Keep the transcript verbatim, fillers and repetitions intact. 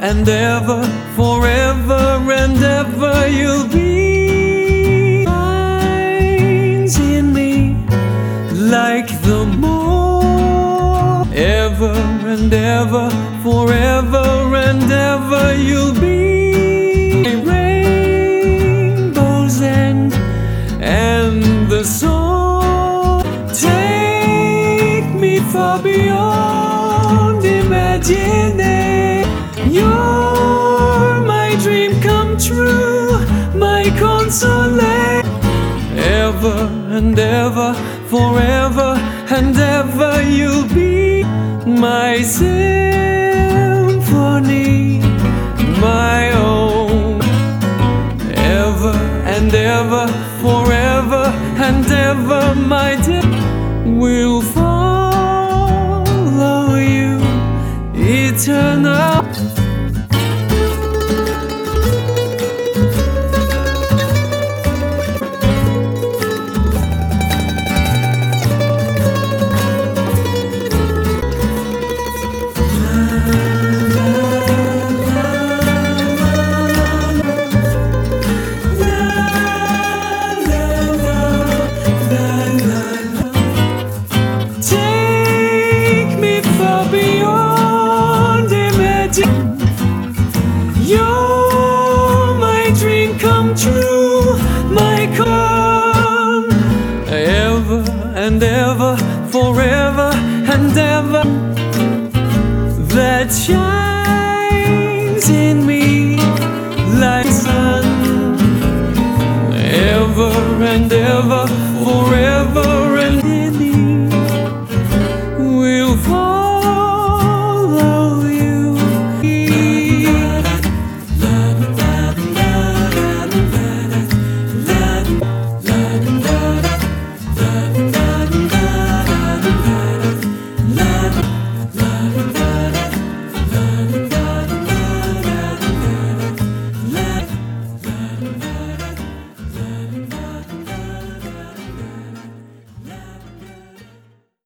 and ever, forever and ever you'll be. Shines in me like the moon. Ever and ever, forever and ever you'll be. Rainbows end and the song. Take me far beyond imagining. You're my dream come true, my consolation. Ever and ever, forever and ever you'll be my symphony, my own. Ever and ever, forever and ever, my dear, will follow you eternal. You're my dream come true, my con. Ever and ever, forever and ever, that shines in me like the sun. Ever and ever, forever